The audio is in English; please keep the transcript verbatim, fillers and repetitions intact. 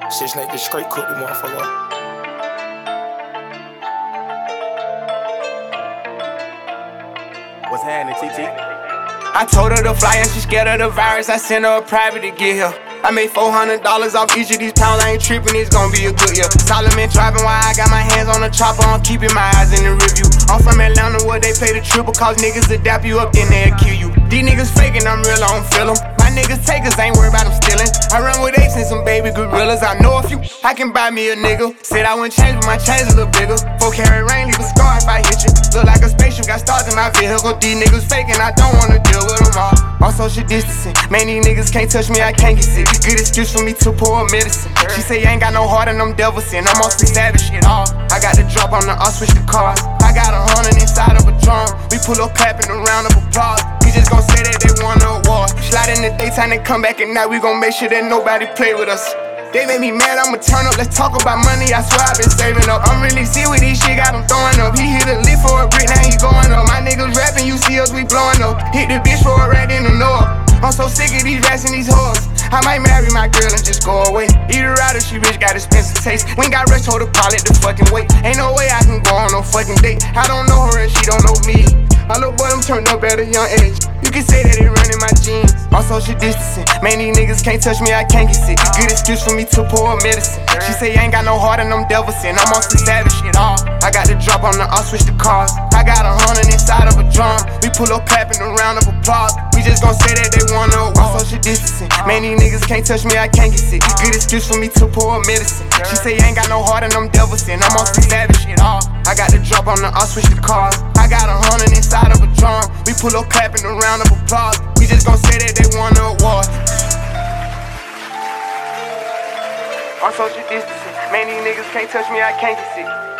Shit, Snake just straight cooked the motherfucker. What's happening, T T? I told her to fly and she scared of the virus. I sent her a private to get here. I made four hundred dollars off each of these pounds. I ain't tripping, it's gonna be a good year. Solomon driving while I got my hands on the chopper. I'm keeping my eyes in the review. I'm from Atlanta where they pay the triple, cause niggas adapt you up, then they'll kill you. These niggas faking, I'm real, I don't feel them. My niggas takers, ain't worried about them stealing. I run with apes and some baby gorillas. I know a few, I can buy me a nigga. Said I wouldn't change, but my chains a little bigger. Four carat rain, leave a scar if I hit you. Look like a spaceship, got stars in my vehicle. These niggas faking, I don't wanna deal with them all. On social distancing, man, these niggas can't touch me, I can't get sick. Good excuse for me to pour medicine. She say you ain't got no heart and them devils sin. I'm on some savage shit, all. I got the drop on the, I'll switch the cars. I got a hundred inside of a drum. We pull up clapping a round of applause. We just gon' say that they won the award. Slide in the daytime and come back at night. We gon' make sure that nobody play with us. They made me mad, I'ma turn up. Let's talk about money, I swear I've been saving up. I'm really see with these shit, got him throwing up. He hit a lift for a brick, now he going up. My niggas rapping, you see us, we blowing up. Hit the bitch for a rat in the north. I'm so sick of these rats and these hoes. I might marry my girl and just go away. Eat her out if she rich, got expensive taste. We ain't got rich, hold the pilot the fucking weight. Ain't no way I can go on no fucking date. I don't know her and she don't know me. My little boy, them turned up at a young age. You can say that it run in my jeans. On social distancing, man, these niggas can't touch me, I can't get sick. Good excuse for me to pour medicine. She say you ain't got no heart and them devils sin. I'm on some savage shit, all. I got the drop on the, I'll switch the cars. I got a hundred inside of a drum. We pull up clapping a round of applause. We just gon' say that they wanna walk. On social distancing, man, these niggas can't touch me, I can't get sick. Good excuse for me to pour medicine. She say you ain't got no heart and them devils sin. I'm on some savage shit, all. I got the drop on the, I'll switch the cars. I got a hundred inside of a drum. We pull up clapping a round of applause. We just gon' say that they won the award. On social distancing, man, these niggas can't touch me, I can't get sick.